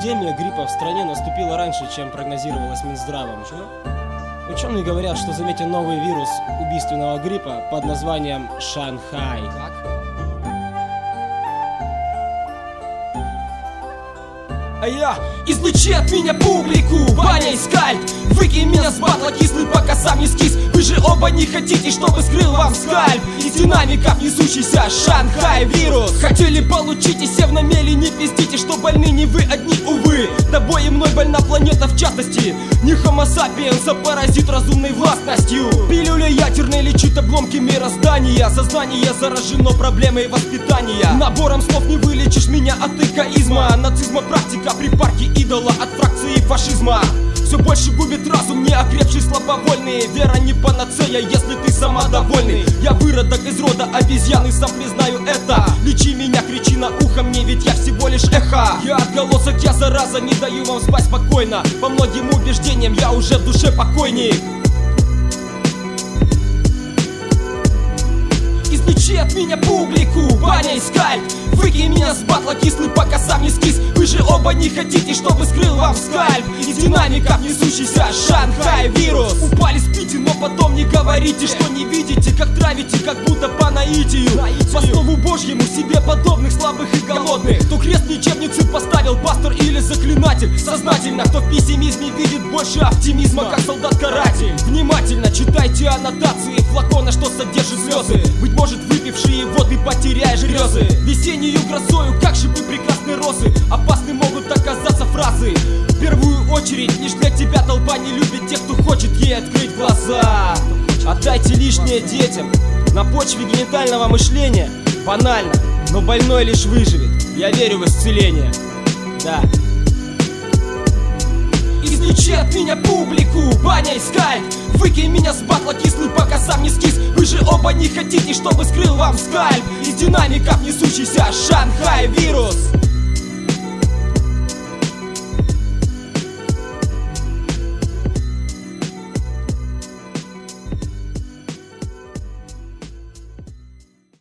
Эпидемия гриппа в стране наступила раньше, чем прогнозировалось Минздравом. Ученые говорят, что заметен новый вирус убийственного гриппа под названием Шанхай. А я излучи от меня публику, баня и скальп. Выкинь меня с батла кислый, пока сам не скис. Вы же оба не хотите, чтобы скрыл вам скальп. Из динамиков несущийся Шанхай вирус. Хотели получить и сев на мели, не пиздите, что больны не вы одни, увы. Тобой и мной больна планета в частности. Не homo sapiens, а паразит разумной властностью. Пилюля ядерной лечит обломки мироздания. Сознание заражено проблемой воспитания. Набором слов не вылечишь меня от эгоизма. Нацизма практика при парке идола от фракции фашизма. Все больше губит разум, не окрепший слабовольный. Вера не панацея, если ты самодовольный. Я выродок из рода обезьяны, сам признаю это. Лечи меня, кричи на ухо мне, ведь я всего лишь эхо. Я отголосок, я зараза, не даю вам спать спокойно. По многим убеждениям я уже в душе покойник. Излучи от меня публику, баня и скальп. Выкинь меня с батла кислый, пока сам не скис. Вы же оба не хотите, чтобы скрыл вам скальп. Из динамиков несущийся Шанхай вирус. Упали, спите, но потом не говорите, что не видите, как травите, как будто по наитию. По слову Божьему себе подобных слабых и голодных. Кто крест лечебницы поставил, пастор или заклинатель. Сознательно, кто в пессимизме видит больше оптимизма, как солдат-каратель. Внимательно читайте аннотации флакона, что содержит слезы. Быть может, выпившие воды потеряешь грезы. Весеннюю грозою, как же вы прекрасны розы. Опасны могут оказаться фразы. В первую очередь, лишь для тебя толпа не любит тех, кто хочет ей открыть глаза. Отдайте лишнее детям на почве генитального мышления. Банально, но больной лишь выживет. Я верю в исцеление. Да. Излучи от меня публику, баня и скальп. Выкинь меня с батла кислый, пока сам не скис. Вы же оба не хотите, чтобы скрыл вам скальп. Из динамиков несущийся Шанхай вирус.